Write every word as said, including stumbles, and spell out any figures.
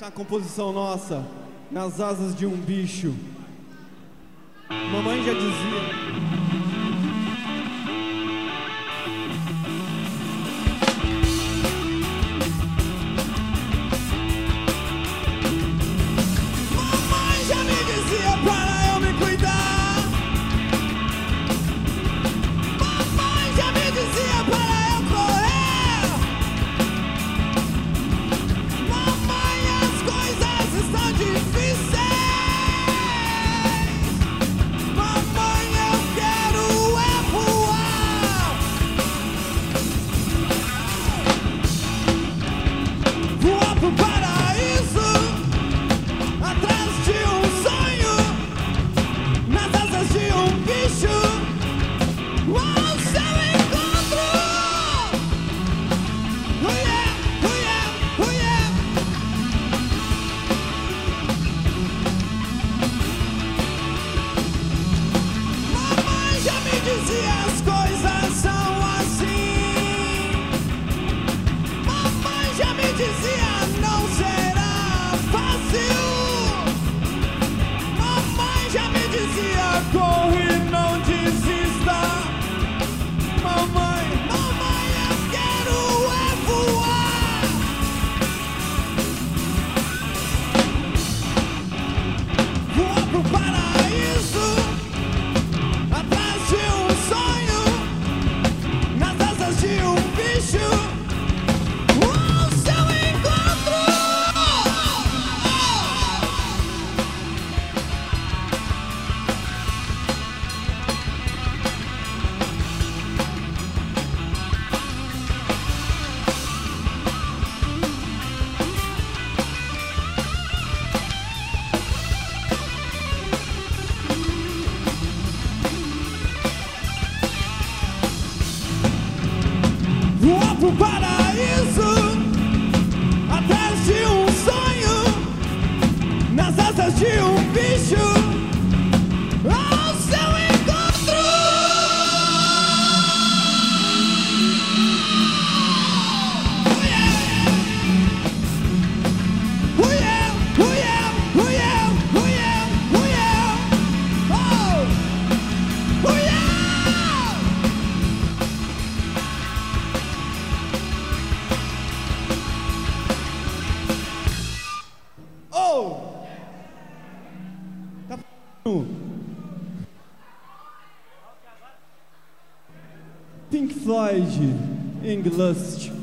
Essa é uma composição nossa, nas asas de um bicho. Mamãe já dizia. Pro paraíso, atrás de um sonho, nas asas de um bicho, ao seu encontro. Oh yeah, oh yeah, oh yeah, oh yeah, oh yeah, oh yeah, oh, oh yeah. Tá Pink Floyd, Englust.